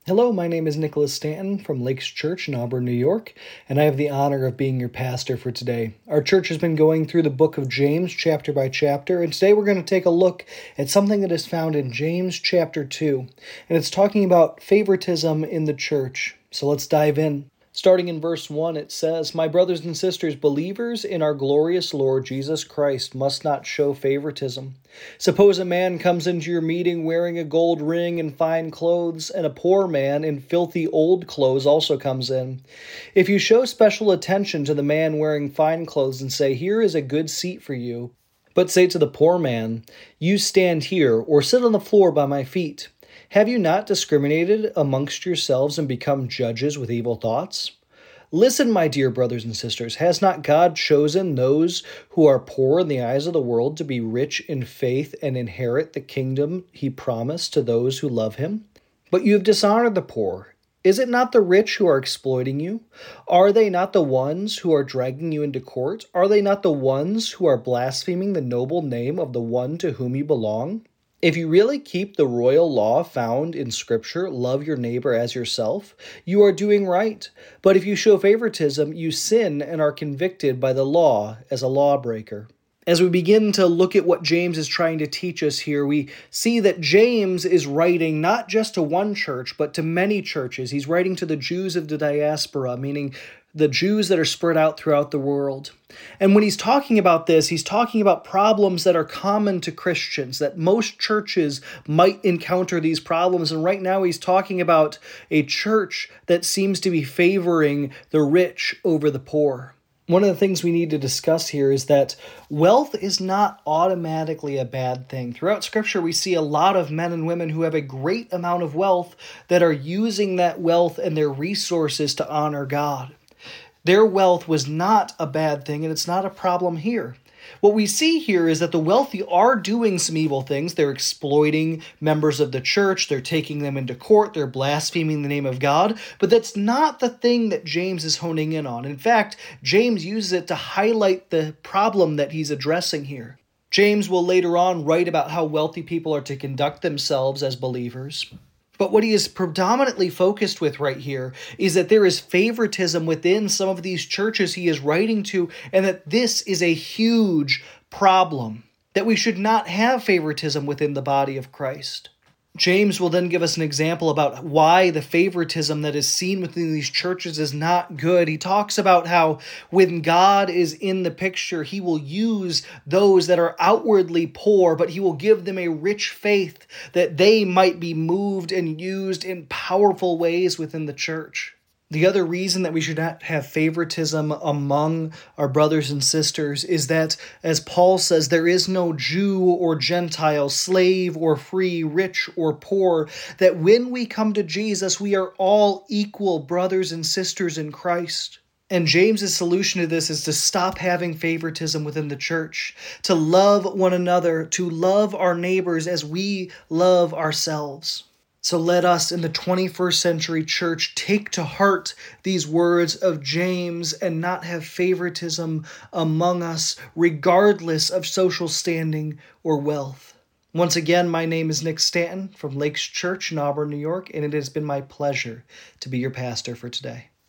Hello, my name is Nicholas Stanton from Lakes Church in Auburn, New York, and I have the honor of being your pastor for today. Our church has been going through the book of James chapter by chapter, and today we're going to take a look at something that is found in James chapter 2, and it's talking about favoritism in the church. So let's dive in. Starting in verse 1, it says, "My brothers and sisters, believers in our glorious Lord Jesus Christ must not show favoritism. Suppose a man comes into your meeting wearing a gold ring and fine clothes, and a poor man in filthy old clothes also comes in. If you show special attention to the man wearing fine clothes and say, 'Here is a good seat for you,' but say to the poor man, 'You stand here, or sit on the floor by my feet,' have you not discriminated amongst yourselves and become judges with evil thoughts? Listen, my dear brothers and sisters, has not God chosen those who are poor in the eyes of the world to be rich in faith and inherit the kingdom he promised to those who love him? But you have dishonored the poor. Is it not the rich who are exploiting you? Are they not the ones who are dragging you into court? Are they not the ones who are blaspheming the noble name of the one to whom you belong? If you really keep the royal law found in Scripture, love your neighbor as yourself, you are doing right. But if you show favoritism, you sin and are convicted by the law as a lawbreaker." As we begin to look at what James is trying to teach us here, we see that James is writing not just to one church, but to many churches. He's writing to the Jews of the diaspora, meaning the Jews that are spread out throughout the world. And when he's talking about this, he's talking about problems that are common to Christians, that most churches might encounter these problems. And right now he's talking about a church that seems to be favoring the rich over the poor. One of the things we need to discuss here is that wealth is not automatically a bad thing. Throughout Scripture, we see a lot of men and women who have a great amount of wealth that are using that wealth and their resources to honor God. Their wealth was not a bad thing, and it's not a problem here. What we see here is that the wealthy are doing some evil things. They're exploiting members of the church. They're taking them into court. They're blaspheming the name of God. But that's not the thing that James is honing in on. In fact, James uses it to highlight the problem that he's addressing here. James will later on write about how wealthy people are to conduct themselves as believers. But what he is predominantly focused with right here is that there is favoritism within some of these churches he is writing to, and that this is a huge problem, that we should not have favoritism within the body of Christ. James will then give us an example about why the favoritism that is seen within these churches is not good. He talks about how when God is in the picture, he will use those that are outwardly poor, but he will give them a rich faith that they might be moved and used in powerful ways within the church. The other reason that we should not have favoritism among our brothers and sisters is that, as Paul says, there is no Jew or Gentile, slave or free, rich or poor, that when we come to Jesus, we are all equal brothers and sisters in Christ. And James's solution to this is to stop having favoritism within the church, to love one another, to love our neighbors as we love ourselves. So let us in the 21st century church take to heart these words of James and not have favoritism among us, regardless of social standing or wealth. Once again, my name is Nick Stanton from Lakes Church in Auburn, New York, and it has been my pleasure to be your pastor for today.